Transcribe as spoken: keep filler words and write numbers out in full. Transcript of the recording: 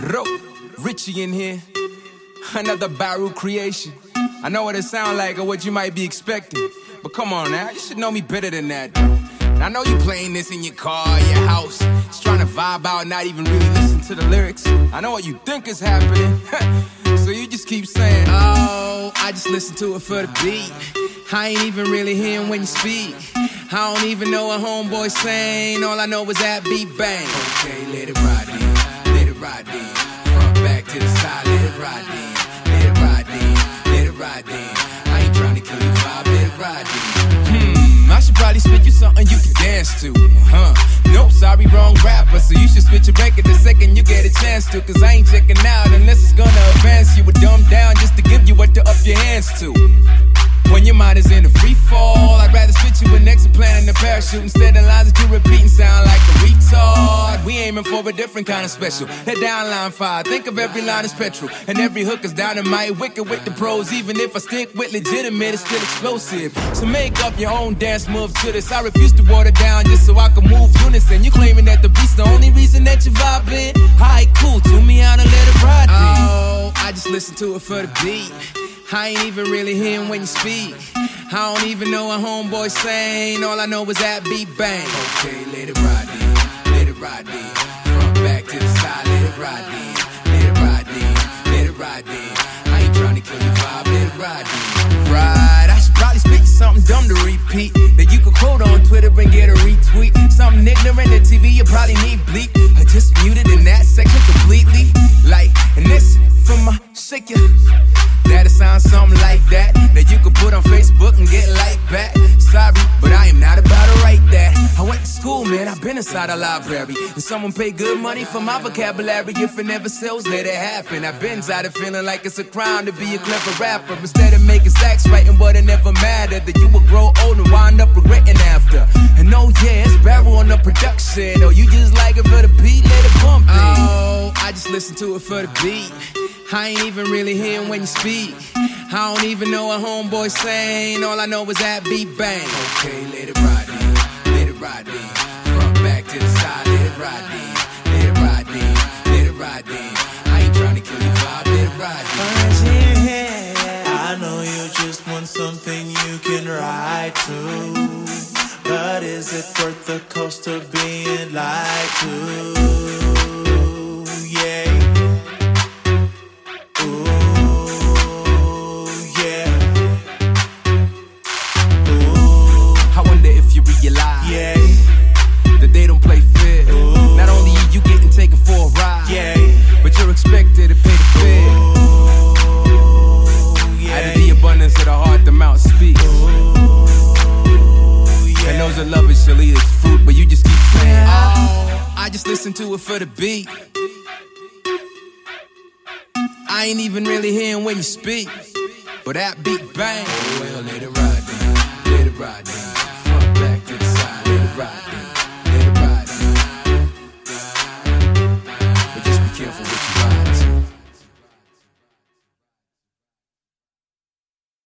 Ro, Richie in here. Another Baru creation. I know what it sounds like or what you might be expecting, but come on now, you should know me better than that, though. And I know you playing this in your car, your house, just trying to vibe out, not even really listen to the lyrics. I know what you think is happening, so you just keep saying, oh, I just listen to it for the beat. I ain't even really hearing when you speak. I don't even know what homeboy's saying. All I know is that beat bang. Okay, let it ride then, let it ride then. Front back to the side, let it ride then. Let it ride then, let it ride then. I ain't trying to kill your vibe, let it ride then. Hmm, I should probably spit you something you can dance to, huh? Nope, sorry, wrong rapper. So you should switch your record the second you get a chance to. Cause I ain't checking out unless it's gonna advance you. A dumb down just to give you what to up your hands to. When your mind is in a free fall, I'd rather switch you with exit plan and a parachute. Instead of lines that you repeat and sound like a retard. We aiming for a different kind of special. Head down line five, think of every line as petrol. And every hook is dynamite, wicked with the pros. Even if I stick with legitimate, it's still explosive. So make up your own dance move to this. I refuse to water down just so I can move unison. You claiming that the beat's the only reason that you vibing? Alright, cool, tune me out and let it ride then. Oh, I just listen to it for the beat. I ain't even really hearing when you speak. I don't even know what homeboy's saying. All I know is that beat bang. Okay, let it ride then, let it ride then. Front back to the side, let it ride then. Let it ride then, let it ride then. I ain't trying to kill your vibe, let it ride then. Right, I should probably speak something dumb to repeat that you could quote on Twitter and get a retweet. Something ignorant to T V, you probably need bleep. I just muted in that section completely. Like, and this from my shaker. That'll sound something like that, that you could put on Facebook and get like back. Sorry, but I am not about to write that. I went to school, man, I've been inside a library. And someone paid good money for my vocabulary. If it never sells, let it happen. I've been inside of feeling like it's a crime to be a clever rapper. Instead of making sacks writing, but it never mattered. That you would grow old and wind up regretting after. And oh yeah, it's Barrel on the production. Oh, you just like it for the beat, let it bump it. Oh, I just listen to it for the beat. I ain't even really hearing when you speak. I don't even know what homeboy's saying. All I know is that beat bang. Okay, let it ride then, let it ride then. Front back to the side, let it ride then. Let it ride then, let it ride then. I ain't trying to kill your vibe, let it ride then. I know you just want something you can ride to, but is it worth the cost of being lied to? Yeah. Yeah, that they don't play fair. Ooh. Not only are you getting taken for a ride, yeah, but you're expected to pay the fare. Yeah. Out of the abundance of the heart, the mouth speaks. Ooh, yeah. And those that love it shall eat its fruit, but you just keep saying, oh, I just listen to it for the beat. I ain't even really hearing when you speak, but that beat bang. Oh, well, let it ride then, let it ride then. Front back to the side, let it ride.